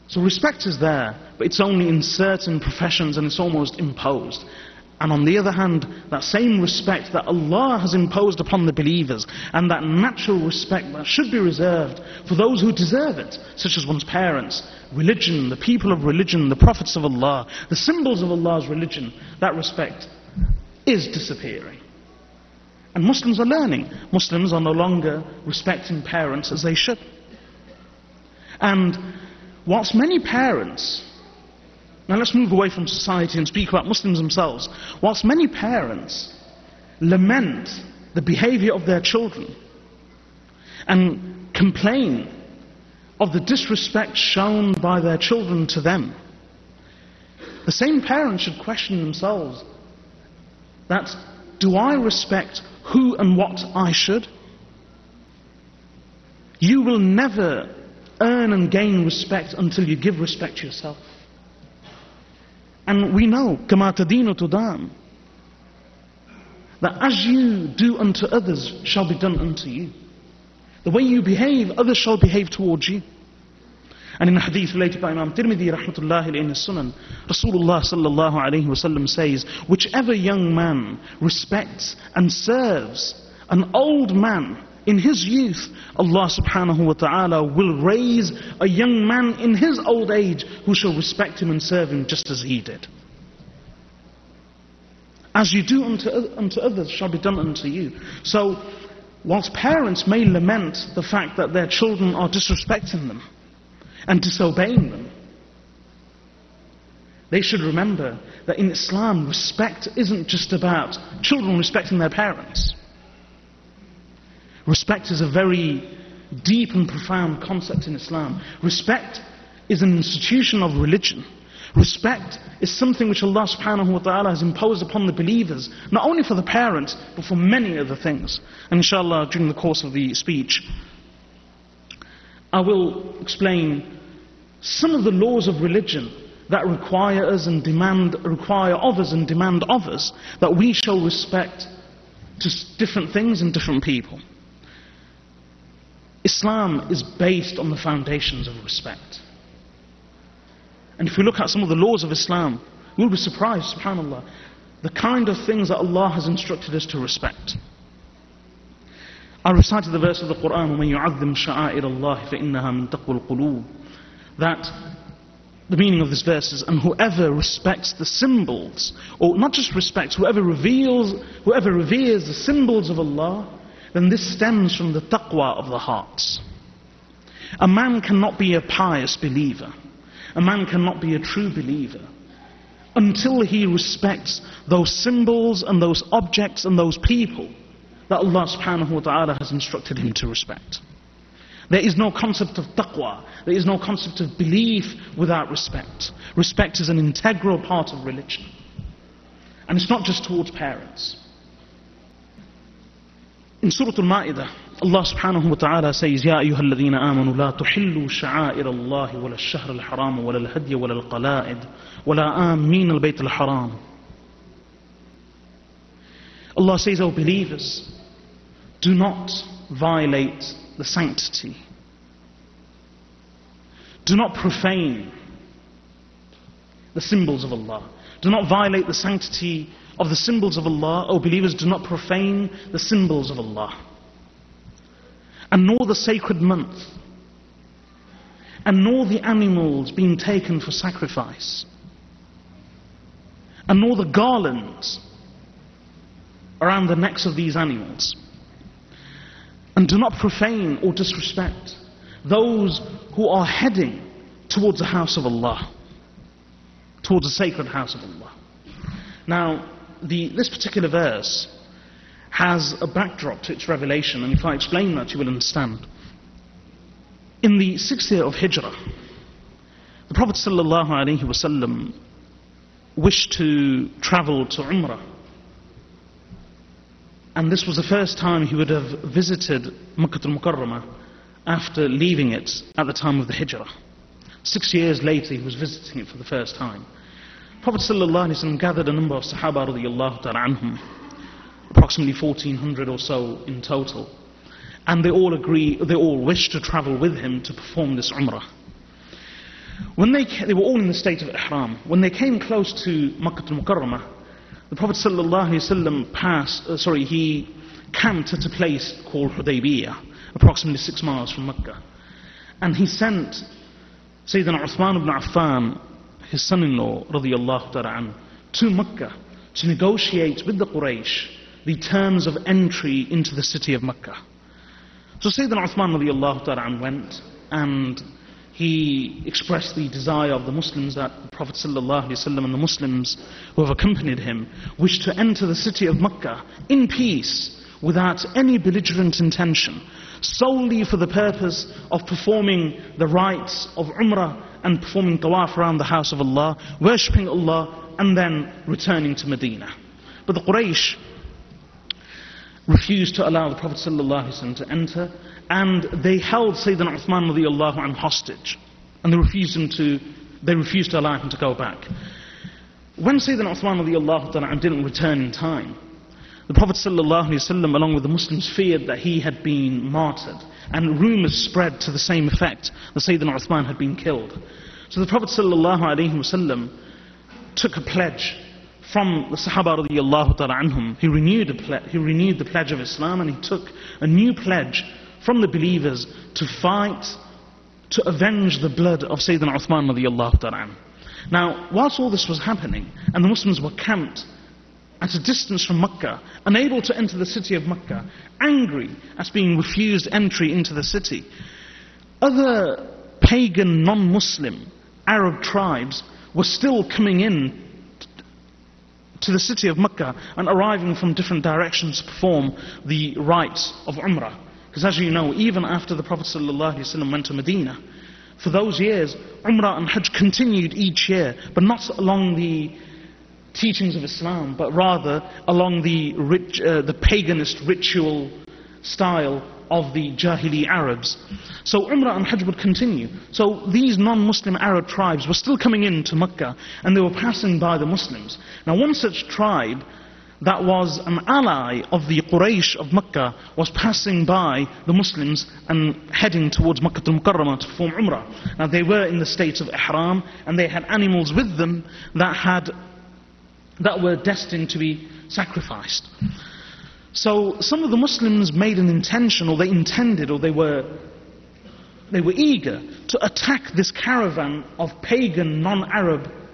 So respect is there, but it's only in certain professions and it's almost imposed. And on the other hand, that same respect that Allah has imposed upon the believers, and that natural respect that should be reserved for those who deserve it, such as one's parents, religion, the people of religion, the prophets of Allah, the symbols of Allah's religion, that respect is disappearing. And Muslims are learning. Muslims are no longer respecting parents as they should. And whilst many parents, now let's move away from society and speak about Muslims themselves. Whilst many parents lament the behavior of their children and complain of the disrespect shown by their children to them, the same parents should question themselves that, do I respect who and what I should? You will never earn and gain respect until you give respect to yourself. And we know, كَمَا تَدِينُ تُدَانُ, that as you do unto others shall be done unto you. The way you behave, others shall behave towards you. And in a hadith related by Imam Tirmidhi rahmatullahi alayhi in his Sunan, Rasulullah sallallahu alayhi wasallam says, whichever young man respects and serves an old man in his youth, Allah subhanahu wa ta'ala will raise a young man in his old age who shall respect him and serve him just as he did. As you do unto others shall be done unto you. So, whilst parents may lament the fact that their children are disrespecting them and disobeying them, they should remember that in Islam, respect isn't just about children respecting their parents. Respect is a very deep and profound concept in Islam. Respect is an institution of religion. Respect is something which Allah subhanahu wa ta'ala has imposed upon the believers, not only for the parents, but for many other things. And inshallah, during the course of the speech, I will explain some of the laws of religion that require of us and demand of us that we shall respect to different things and different people. Islam is based on the foundations of respect. And if we look at some of the laws of Islam, we'll be surprised, subhanAllah, the kind of things that Allah has instructed us to respect. I recited the verse of the Quran, وَمَنْ يُعَظِّمْ شَعَائِرَ اللَّهِ فَإِنَّهَا مِنْ تَقْوَى الْقُلُوبِ, that the meaning of this verse is, and whoever respects the symbols, or not just respects, whoever reveres the symbols of Allah, then this stems from the taqwa of the hearts. A man cannot be a pious believer, a man cannot be a true believer, until he respects those symbols and those objects and those people that Allah subhanahu wa ta'ala has instructed him to respect. There is no concept of taqwa, there is no concept of belief without respect. Respect is an integral part of religion. And it's not just towards parents. In Surah Al-Ma'idah, Allah subhanahu wa ta'ala says, يَا أَيُّهَا الَّذِينَ آمَنُوا لَا تُحِلُّوا شَعَائِرَ اللَّهِ وَلَا الشَّهْرَ الْحَرَامَ وَلَا الْهَدْيَ وَلَا الْقَلَائِدَ وَلَا آمِّينَ الْبَيْتَ الْحَرَامَ. Allah says, O believers, do not violate the sanctity. Do not profane the symbols of Allah. Do not violate the sanctity of the symbols of Allah. O believers, do not profane the symbols of Allah. And nor the sacred month. And nor the animals being taken for sacrifice. And nor the garlands around the necks of these animals. And do not profane or disrespect those who are heading towards the house of Allah, towards the sacred house of Allah. Now, this particular verse has a backdrop to its revelation, and if I explain that, you will understand. In the 6th year of Hijrah, the Prophet ﷺ wished to travel to Umrah. And this was the first time he would have visited Makkah al-Mukarramah after leaving it at the time of the Hijrah. 6 years later he was visiting it for the first time. Prophet ﷺ gathered a number of Sahaba radiyallahu ta'ala anhum, approximately 1400 or so in total. And they all wished to travel with him to perform this Umrah. They were all in the state of ihram. When they came close to Makkah al-Mukarramah, the Prophet ﷺ he camped at a place called Hudaybiyah, approximately 6 miles from Mecca. And he sent Sayyidina Uthman ibn Affan, his son-in-law, radiyallahu ta'ala, to Mecca to negotiate with the Quraysh the terms of entry into the city of Mecca. So Sayyidina Uthman radiyallahu ta'ala went, and he expressed the desire of the Muslims that the Prophet ﷺ and the Muslims who have accompanied him wished to enter the city of Mecca in peace, without any belligerent intention, solely for the purpose of performing the rites of Umrah and performing tawaf around the house of Allah, worshipping Allah, and then returning to Medina. But the Quraysh refused to allow the Prophet ﷺ to enter, and they held Sayyidina Uthman radiyallahu anhu hostage, and they refused to allow him to go back. When Sayyidina Uthman radiyallahu anhu didn't return in time, the Prophet ﷺ, along with the Muslims, feared that he had been martyred, and rumors spread to the same effect that Sayyidina Uthman had been killed. So the Prophet ﷺ took a pledge from the Sahaba radiyallahu ta'ala anhum. He renewed the pledge of Islam, and he took a new pledge from the believers to fight, to avenge the blood of Sayyidina Uthman radiyallahu ta'ala anhu. Now, whilst all this was happening, and the Muslims were camped at a distance from Mecca, unable to enter the city of Mecca, angry at being refused entry into the city, other pagan, non-Muslim Arab tribes were still coming in to the city of Mecca and arriving from different directions to perform the rites of Umrah. Because as you know, even after the Prophet ﷺ went to Medina, for those years, Umrah and Hajj continued each year, but not along the teachings of Islam, but rather along the paganist ritual style of the Jahili Arabs. So Umrah and Hajj would continue. So these non-Muslim Arab tribes were still coming into Mecca, and they were passing by the Muslims. Now one such tribe that was an ally of the Quraysh of Mecca was passing by the Muslims and heading towards Makkah al-Mukarramah to perform Umrah. Now they were in the state of ihram, and they had animals with them that were destined to be sacrificed. So some of the Muslims made an intention, or they intended, or they were eager to attack this caravan of pagan, non-Arab